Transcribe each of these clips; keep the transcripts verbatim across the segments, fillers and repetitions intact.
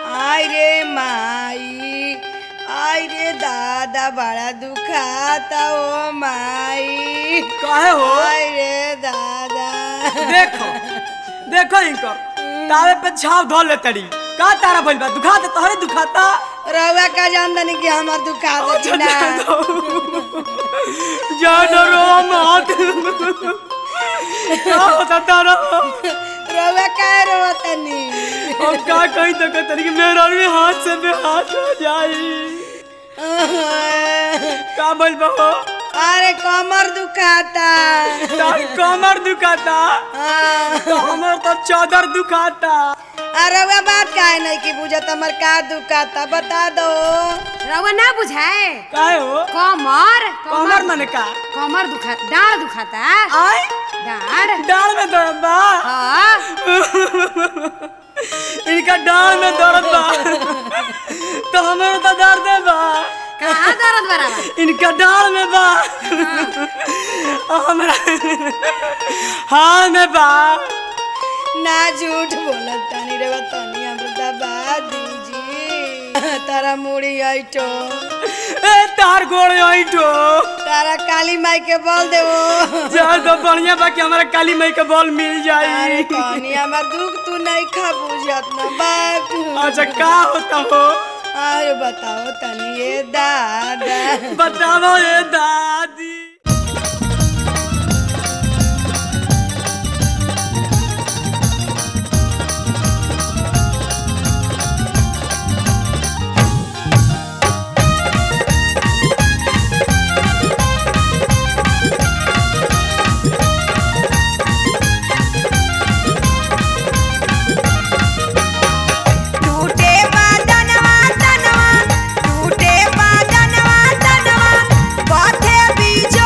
आय रे माई, आय रे दादा बड़ा दुखाता ओ माई। काहे हो? आय रे दादा। देखो देखो इनको तावे पे छाव धो ले तड़ी का तारा भइल बा दुखाता तोहरे दुखाता रउआ का जानदनी कि हमार दुखाता कि ना। जानो रो मत का होता तारा रउआ काहे रोवतनी? अब का कहीं तक तरीके मेरा भी हाथ से भी हाथ हो जाई का भइल बा हो? अरे कमर दुखाता। तार कमर दुखाता तो हमर तो चादर दुखाता। अरे रउआ बात काहे नहीं की बुझत हमर का दुखाता बता दो। रउआ ना बुझाए काहे हो? कमर कमर माने का? कमर दुखा डाढ़ दुखाता। आय डाढ़ डाल में दर्द बा। हाँ इनका डाल में दर्द बा तो हमारा तो दर्द बा। कहाँ दर्द बराबर? इनका डाल में बा हमरा हाँ में बा। ना झूठ बोलत तनी रे तनी हमरो दबा दीजिए। तारा मुड़ी आइटो ए तार गोड़ आइटो तारा काली माई के बोल देवो। जा तो बढ़िया बा कि हमारा काली माई के बॉल मिल जाई। अरे कहानी हमार दुख तू नहीं खा बुझत ना बात। अच्छा का होता हो? अरे बताओ तनी ये दादा। बताओ ये दादी। बीच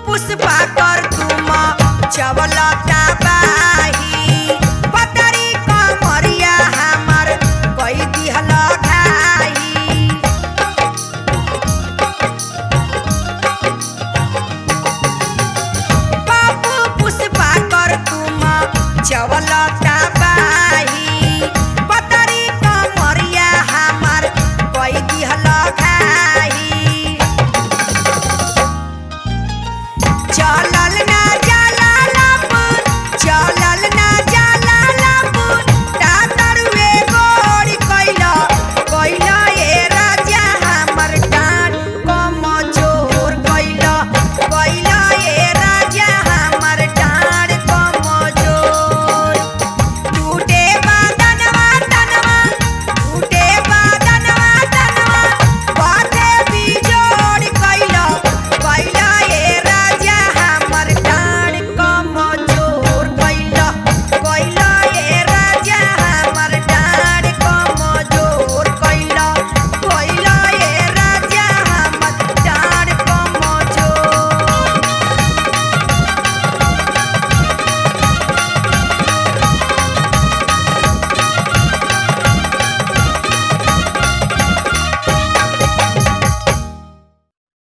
पुष्पा कर तुम चवलता बाही पतरी कमरिया हमर कई दिहल घाई बाबू पुष्पा कर तुम चवलता